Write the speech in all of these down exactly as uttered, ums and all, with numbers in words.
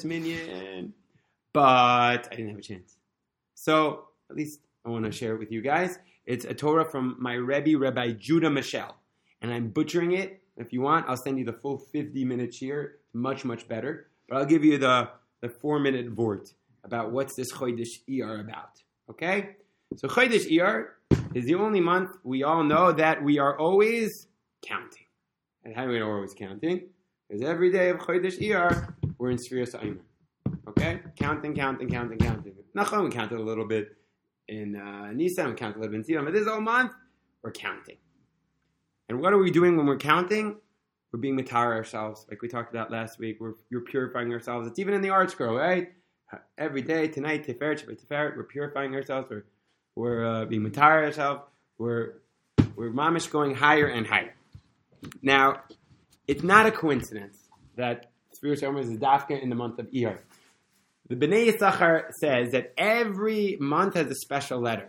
this minyan, but I didn't have a chance. So at least I want to share it with you guys. It's a Torah from my Rebbe, Rabbi Judah Michel, and I'm butchering it. If you want, I'll send you the full fifty-minute shiur. It's much, much better. But I'll give you the, the four-minute vort about what's this Chodesh Iyar about. Okay? So Chodesh Iyar is the only month we all know that we are always counting. And how do we know we're always counting? Because every day of Chodesh Iyar, we're in Sfiras Omer. Okay? Counting, counting, counting, counting. Nachon, we counted a little bit in uh, Nisan, we counted a little bit in Sivan, but this whole month, we're counting. And what are we doing when we're counting? We're being matar ourselves, like we talked about last week. We're, we're purifying ourselves. It's even in the art scroll, right? Every day, tonight, Tiferet, Shabbat Tiferet, we're purifying ourselves. We're we're uh, being matar ourselves. We're we're mamish going higher and higher. Now, it's not a coincidence that Sfiras Omer is dafka in the month of Iyar. The Bnei Yisachar says that every month has a special letter.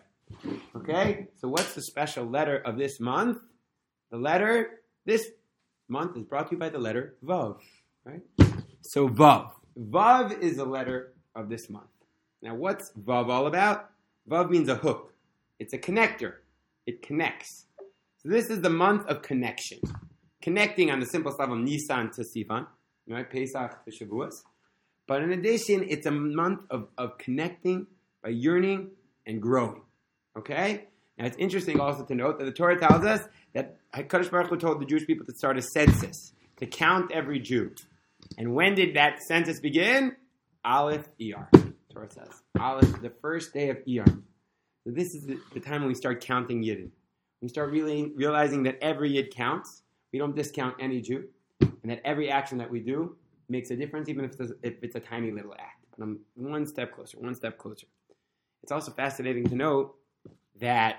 Okay, so what's the special letter of this month? The letter this month is brought to you by the letter Vav, right? So Vav. Vav is the letter of this month. Now what's Vav all about? Vav means a hook. It's a connector. It connects. So this is the month of connection. Connecting on the simple stuff of Nisan to Sivan, right? Pesach to Shavuos. But in addition, it's a month of, of connecting by yearning and growing. Okay? Now it's interesting also to note that the Torah tells us that HaKadosh Baruch Hu told the Jewish people to start a census, to count every Jew. And when did that census begin? Aleph Iyar. The Torah says. Aleph, the first day of Iyar. So this is the, the time when we start counting Yidden. We start really realizing that every Yid counts. We don't discount any Jew. And that every action that we do makes a difference, even if it's a, if it's a tiny little act. But I'm one step closer, one step closer. It's also fascinating to note that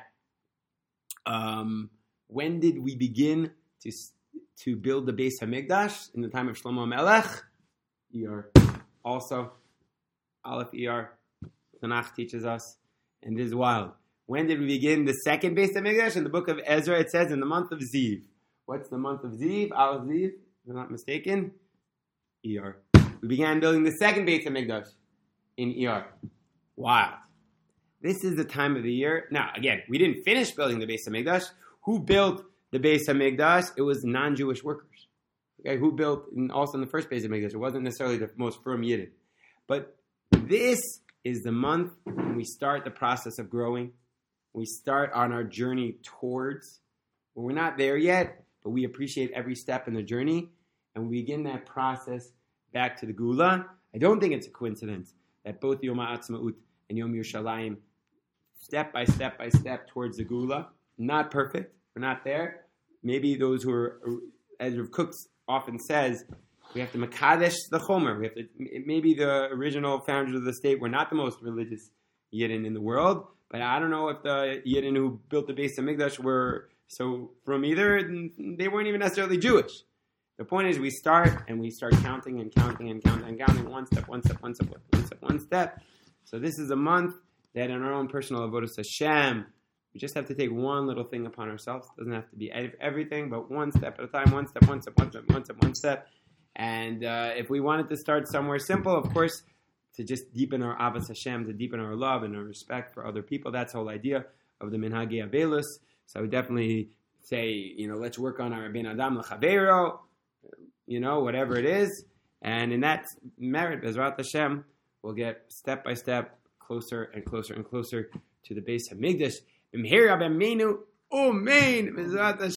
um, when did we begin to to build the Beis Hamikdash? In the time of Shlomo Melech? Iyar. Also, Aleph Iyar, Tanakh teaches us, and this is wild. When did we begin the second Beis Hamikdash? In the book of Ezra, it says in the month of Ziv. What's the month of Ziv? Aleph Ziv, if I'm not mistaken. Iyar. We began building the second Beis Hamikdash in Iyar. Wild. This is the time of the year. Now, again, we didn't finish building the Beis Hamikdash. Who built the Beis Hamikdash? It was non-Jewish workers. Okay, who built, and also in the first Beis Hamikdash, it wasn't necessarily the most firm Yidden. But this is the month when we start the process of growing. We start on our journey towards. Well, we're not there yet, but we appreciate every step in the journey. And we begin that process back to the Gula. I don't think it's a coincidence that both Yom HaAtzmaut and Yom Yerushalayim, step by step by step towards the Gula. Not perfect. We're not there. Maybe those who are, as Rav Kook often says, we have to Makadesh the Chomer. We have to, maybe the original founders of the state were not the most religious Yidden in the world, but I don't know if the Yidden who built the Beis Hamikdash were so from either. They weren't even necessarily Jewish. The point is we start and we start counting and counting and counting and counting one step, one step, one step, one step, one step. So this is a month that in our own personal avodas Hashem, we just have to take one little thing upon ourselves. It doesn't have to be everything, but one step at a time, one step, one step, one step, one step, one step. And uh, if we wanted to start somewhere simple, of course, to just deepen our avos Hashem, to deepen our love and our respect for other people, that's the whole idea of the Minhagei Avelus. So I would definitely say, you know, let's work on our Ben Adam L'Chaveiro, you know, whatever it is. And in that merit, Bezrat Hashem, we'll get step by step closer and closer and closer to the Beis Hamikdash. B'mehira b'meinu u'mein Bezrat Hashem.